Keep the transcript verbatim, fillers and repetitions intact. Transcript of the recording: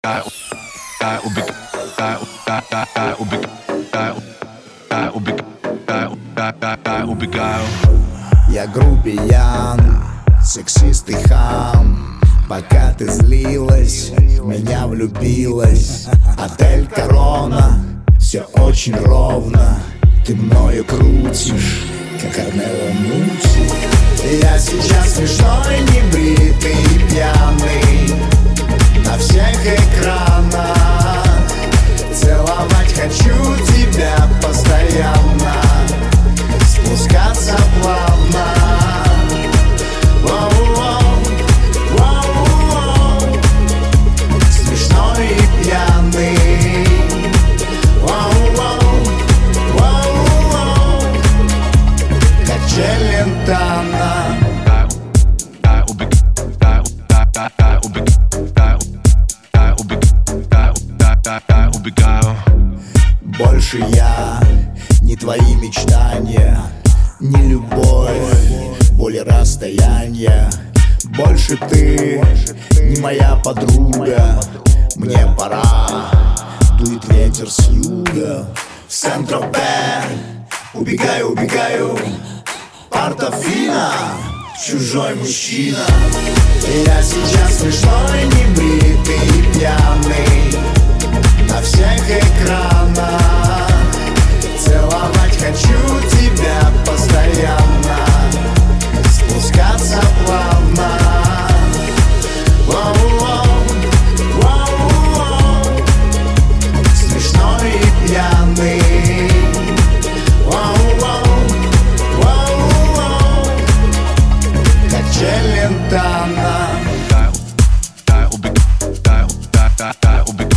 убегаю. Я грубиян, сексист и хам. Пока ты злилась, в меня влюбилась. Отель Корона, все очень ровно. Ты мною крутишь, как Арнелла Мути. Я сейчас смешной, небритый и пьяный на всех экранах. Целовать хочу тебя постоянно, спускаться плавно. Воу-воу, воу-воу. Смешной и пьяный. Воу-воу, воу-воу. Как Челентано. Убегаю. Больше я не твои мечтания, не любовь, боль и расстояние. Больше ты не моя подруга. Мне пора, дует ветер с юга. В Сен-Тропе убегаю, убегаю. Портофино, чужой мужчина. Я сейчас смешной, небритый и пьяный на всех экранах. Целовать хочу тебя постоянно, спускаться плавно. Воу-воу, воу-воу. Смешной и пьяный. Воу-воу, воу-воу. Как Челентано. Убегаю.